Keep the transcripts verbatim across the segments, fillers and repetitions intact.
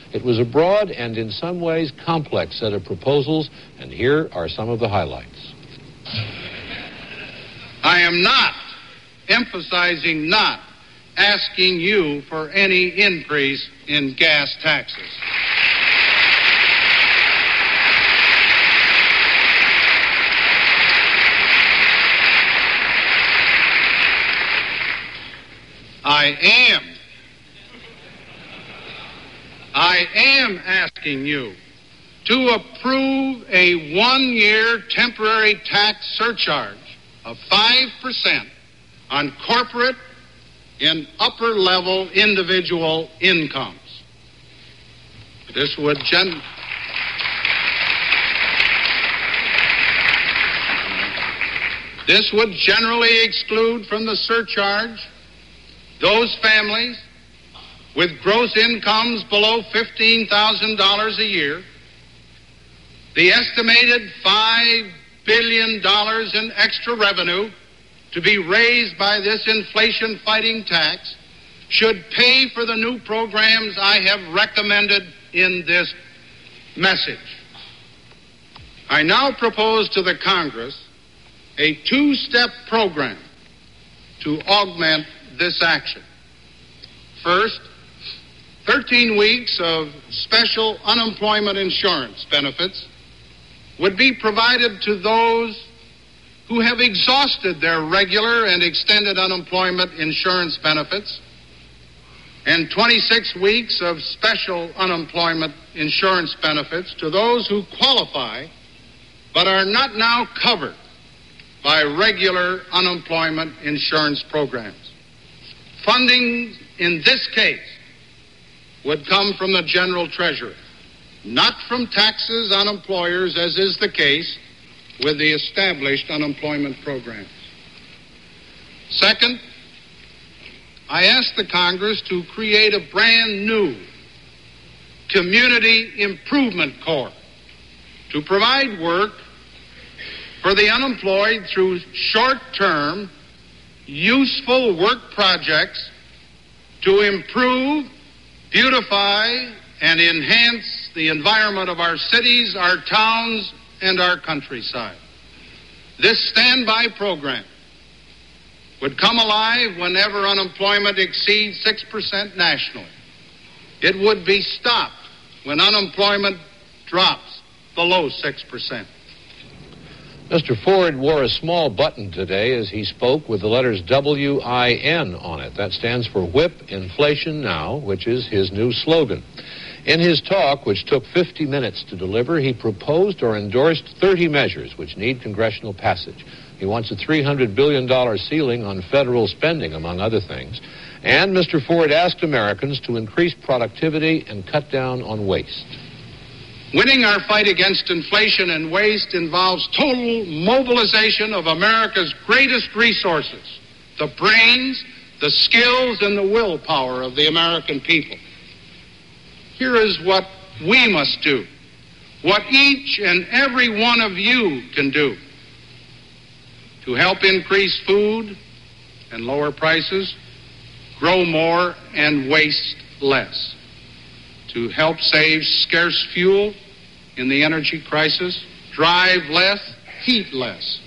It was a broad and in some ways complex set of proposals, and here are some of the highlights. I am not, emphasizing not, asking you for any increase in gas taxes. I am. I am asking you to approve a one-year temporary tax surcharge of five percent on corporate and upper-level individual incomes. This would gen- This would generally exclude from the surcharge those families with gross incomes below fifteen thousand dollars a year. The estimated five billion dollars in extra revenue to be raised by this inflation-fighting tax should pay for the new programs I have recommended in this message. I now propose to the Congress a two-step program to augment this action. First, thirteen weeks of special unemployment insurance benefits would be provided to those who have exhausted their regular and extended unemployment insurance benefits, and twenty-six weeks of special unemployment insurance benefits to those who qualify but are not now covered by regular unemployment insurance programs. Funding in this case would come from the General Treasury, not from taxes on employers, as is the case with the established unemployment programs. Second, I ask the Congress to create a brand new Community Improvement Corps to provide work for the unemployed through short-term, useful work projects to improve, beautify, and enhance the environment of our cities, our towns, and our countryside. This standby program would come alive whenever unemployment exceeds six percent nationally. It would be stopped when unemployment drops below six percent. Mister Ford wore a small button today as he spoke with the letters W I N on it. That stands for Whip Inflation Now, which is his new slogan. In his talk, which took fifty minutes to deliver, he proposed or endorsed thirty measures which need congressional passage. He wants a three hundred billion dollars ceiling on federal spending, among other things. And Mister Ford asked Americans to increase productivity and cut down on waste. Winning our fight against inflation and waste involves total mobilization of America's greatest resources, the brains, the skills, and the willpower of the American people. Here is what we must do, what each and every one of you can do to help increase food and lower prices, grow more and waste less, to help save scarce fuel in the energy crisis, drive less, heat less.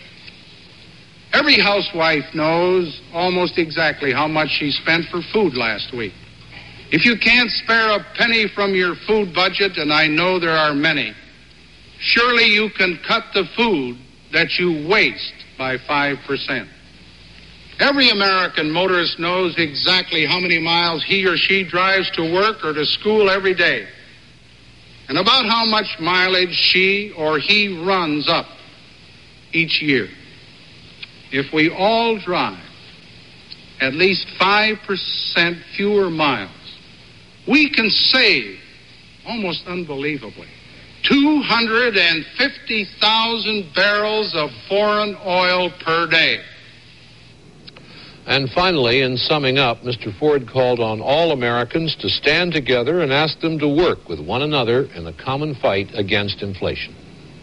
Every housewife knows almost exactly how much she spent for food last week. If you can't spare a penny from your food budget, and I know there are many, surely you can cut the food that you waste by five percent. Every American motorist knows exactly how many miles he or she drives to work or to school every day, and about how much mileage she or he runs up each year. If we all drive at least five percent fewer miles, we can save, almost unbelievably, two hundred fifty thousand barrels of foreign oil per day. And finally, in summing up, Mister Ford called on all Americans to stand together and ask them to work with one another in the common fight against inflation.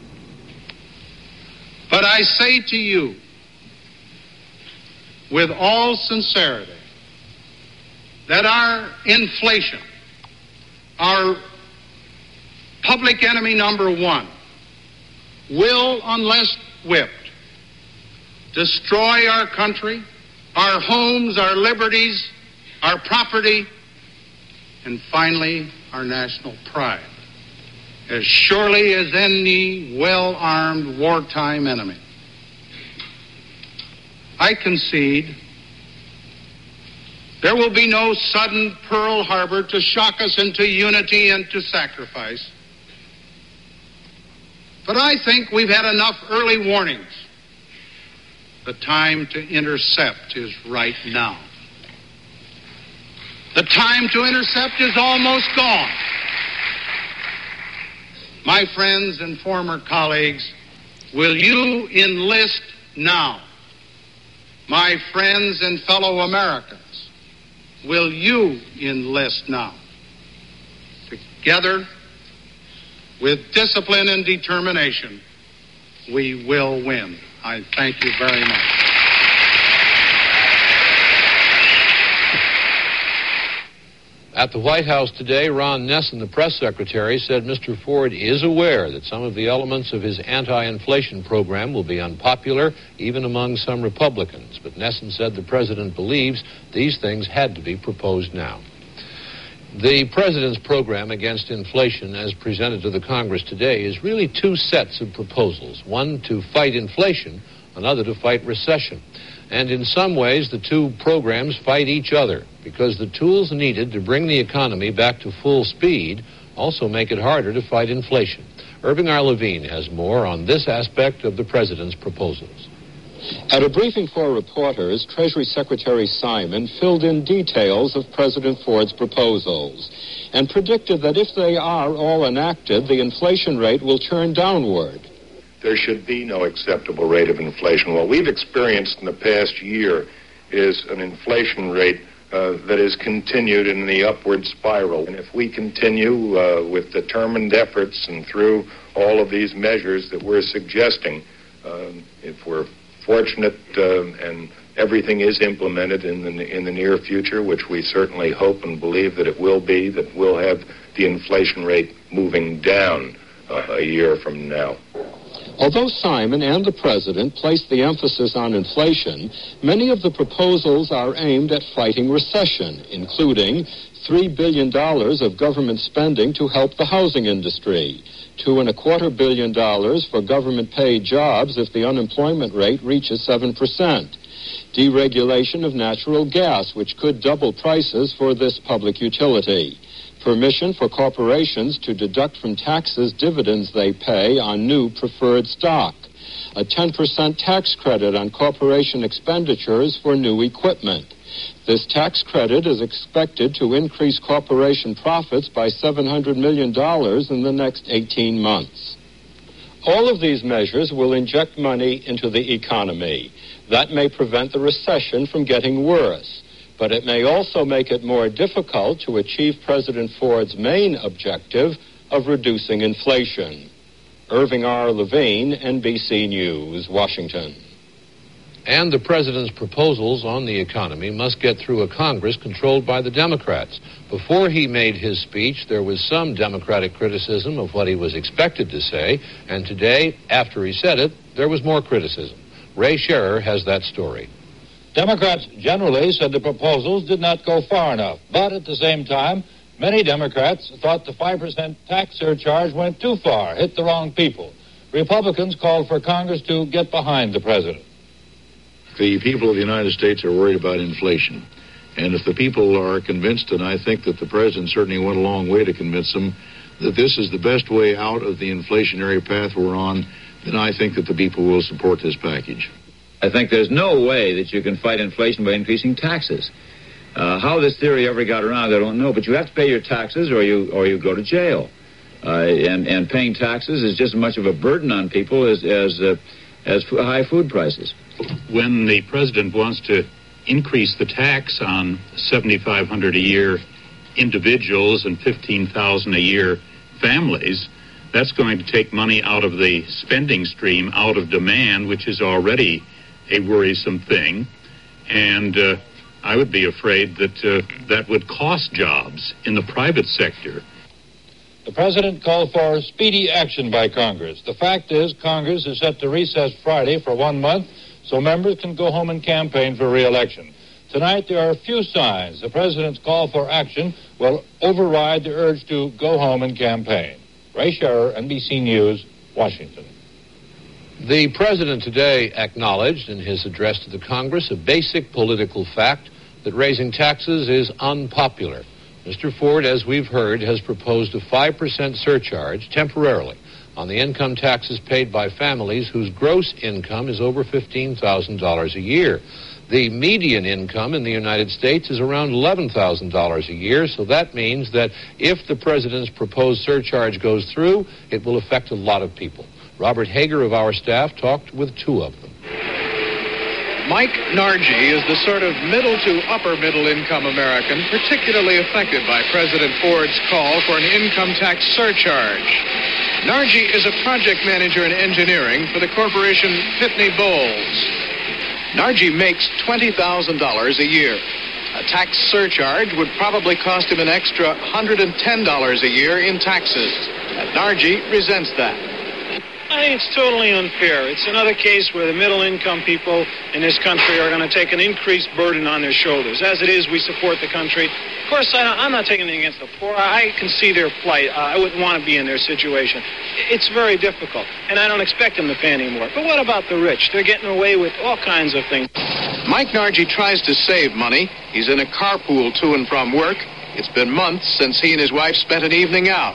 But I say to you, with all sincerity, that our inflation our public enemy number one, will, unless whipped, destroy our country, our homes, our liberties, our property, and finally, our national pride, as surely as any well-armed wartime enemy. I concede there will be no sudden Pearl Harbor to shock us into unity and to sacrifice. But I think we've had enough early warnings. The time to intercept is right now. The time to intercept is almost gone. My friends and former colleagues, will you enlist now? My friends and fellow Americans, will you enlist now? Together, with discipline and determination, we will win. I thank you very much. At the White House today, Ron Nessen, the press secretary, said Mister Ford is aware that some of the elements of his anti-inflation program will be unpopular, even among some Republicans. But Nessen said the president believes these things had to be proposed now. The president's program against inflation, as presented to the Congress today, is really two sets of proposals, one to fight inflation, another to fight recession. And in some ways, the two programs fight each other because the tools needed to bring the economy back to full speed also make it harder to fight inflation. Irving R. Levine has more on this aspect of the president's proposals. At a briefing for reporters, Treasury Secretary Simon filled in details of President Ford's proposals and predicted that if they are all enacted, the inflation rate will turn downward. There should be no acceptable rate of inflation. What we've experienced in the past year is an inflation rate uh, that has continued in the upward spiral. And if we continue uh, with determined efforts and through all of these measures that we're suggesting, uh, if we're fortunate uh, and everything is implemented in the, in the near future, which we certainly hope and believe that it will be, that we'll have the inflation rate moving down uh, a year from now. Although Simon and the president placed the emphasis on inflation, many of the proposals are aimed at fighting recession, including three billion dollars of government spending to help the housing industry, two and a quarter billion dollars for government-paid jobs if the unemployment rate reaches seven percent, deregulation of natural gas, which could double prices for this public utility, permission for corporations to deduct from taxes dividends they pay on new preferred stock, a ten percent tax credit on corporation expenditures for new equipment. This tax credit is expected to increase corporation profits by seven hundred million dollars in the next eighteen months. All of these measures will inject money into the economy. That may prevent the recession from getting worse, but it may also make it more difficult to achieve President Ford's main objective of reducing inflation. Irving R. Levine, N B C News, Washington. And the president's proposals on the economy must get through a Congress controlled by the Democrats. Before he made his speech, there was some Democratic criticism of what he was expected to say, and today, after he said it, there was more criticism. Ray Scherer has that story. Democrats generally said the proposals did not go far enough, but at the same time, many Democrats thought the five percent tax surcharge went too far, hit the wrong people. Republicans called for Congress to get behind the president. The people of the United States are worried about inflation. And if the people are convinced, and I think that the president certainly went a long way to convince them, that this is the best way out of the inflationary path we're on, then I think that the people will support this package. I think there's no way that you can fight inflation by increasing taxes. Uh, how this theory ever got around, I don't know, but you have to pay your taxes or you or you go to jail. Uh, and, and paying taxes is just as much of a burden on people as, as, uh, as high food prices. When the president wants to increase the tax on seventy-five hundred dollars a year individuals and fifteen thousand dollars a year families, that's going to take money out of the spending stream, out of demand, which is already a worrisome thing. And uh, I would be afraid that uh, that would cost jobs in the private sector. The president called for speedy action by Congress. The fact is, Congress is set to recess Friday for one month so members can go home and campaign for re-election. Tonight, there are few signs the president's call for action will override the urge to go home and campaign. Ray Scherer, N B C News, Washington. The president today acknowledged in his address to the Congress a basic political fact that raising taxes is unpopular. Mister Ford, as we've heard, has proposed a five percent surcharge temporarily on the income taxes paid by families whose gross income is over fifteen thousand dollars a year. The median income in the United States is around eleven thousand dollars a year, so that means that if the president's proposed surcharge goes through, it will affect a lot of people. Robert Hager of our staff talked with two of them. Mike Nargi is the sort of middle to upper middle income American particularly affected by President Ford's call for an income tax surcharge. Nargi is a project manager in engineering for the corporation Pitney Bowles. Nargi makes twenty thousand dollars a year. A tax surcharge would probably cost him an extra one hundred ten dollars a year in taxes. And Nargi resents that. I think it's totally unfair. It's another case where the middle-income people in this country are going to take an increased burden on their shoulders. As it is, we support the country. Of course, I, I'm not taking anything against the poor. I can see their plight. Uh, I wouldn't want to be in their situation. It's very difficult, and I don't expect them to pay any more. But what about the rich? They're getting away with all kinds of things. Mike Nargi tries to save money. He's in a carpool to and from work. It's been months since he and his wife spent an evening out.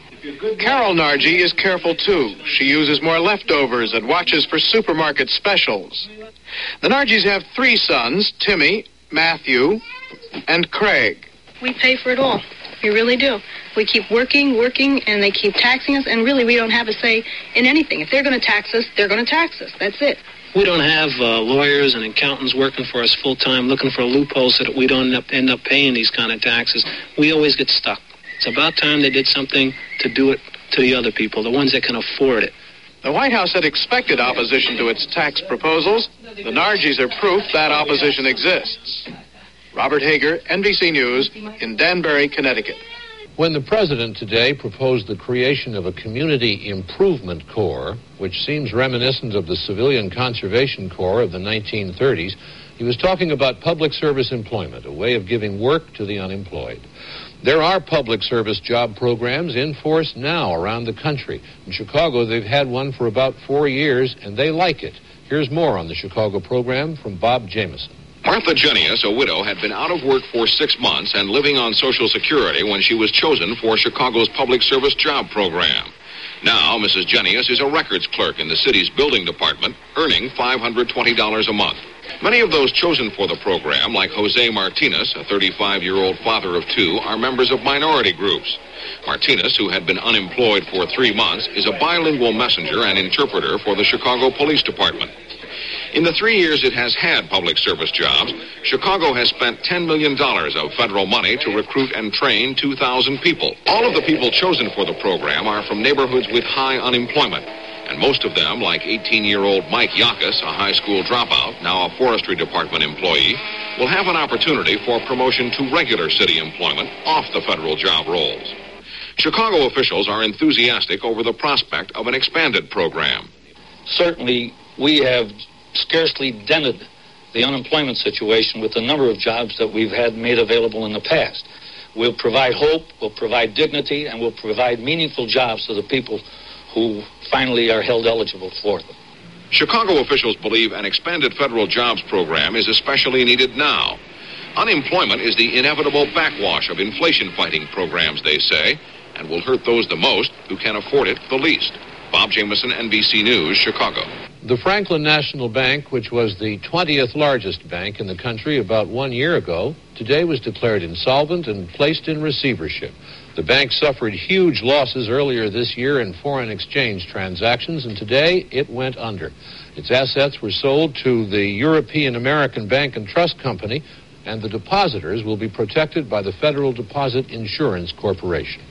Carol Nargi is careful, too. She uses more leftovers and watches for supermarket specials. The Nargis have three sons, Timmy, Matthew, and Craig. We pay for it all. We really do. We keep working, working, and they keep taxing us, and really we don't have a say in anything. If they're going to tax us, they're going to tax us. That's it. We don't have uh, lawyers and accountants working for us full-time, looking for loopholes so that we don't end up, end up paying these kind of taxes. We always get stuck. It's about time they did something to do it to the other people, the ones that can afford it. The White House had expected opposition to its tax proposals. The Nargis are proof that opposition exists. Robert Hager, N B C News, in Danbury, Connecticut. When the president today proposed the creation of a community improvement corps, which seems reminiscent of the Civilian Conservation Corps of the nineteen thirties, he was talking about public service employment, a way of giving work to the unemployed. There are public service job programs in force now around the country. In Chicago, they've had one for about four years, and they like it. Here's more on the Chicago program from Bob Jameson. Martha Jenius, a widow, had been out of work for six months and living on Social Security when she was chosen for Chicago's public service job program. Now, Missus Jenius is a records clerk in the city's building department, earning five hundred twenty dollars a month. Many of those chosen for the program, like Jose Martinez, a thirty-five-year-old father of two, are members of minority groups. Martinez, who had been unemployed for three months, is a bilingual messenger and interpreter for the Chicago Police Department. In the three years it has had public service jobs, Chicago has spent ten million dollars of federal money to recruit and train two thousand people. All of the people chosen for the program are from neighborhoods with high unemployment. And most of them, like eighteen-year-old Mike Yakas, a high school dropout, now a forestry department employee, will have an opportunity for promotion to regular city employment off the federal job rolls. Chicago officials are enthusiastic over the prospect of an expanded program. Certainly, we have scarcely dented the unemployment situation with the number of jobs that we've had made available in the past. We'll provide hope, we'll provide dignity, and we'll provide meaningful jobs to the people who finally are held eligible for them. Chicago officials believe an expanded federal jobs program is especially needed now. Unemployment is the inevitable backwash of inflation-fighting programs, they say, and will hurt those the most who can afford it the least. Bob Jameson, N B C News, Chicago. The Franklin National Bank, which was the twentieth largest bank in the country about one year ago, today was declared insolvent and placed in receivership. The bank suffered huge losses earlier this year in foreign exchange transactions, and today it went under. Its assets were sold to the European American Bank and Trust Company, and the depositors will be protected by the Federal Deposit Insurance Corporation.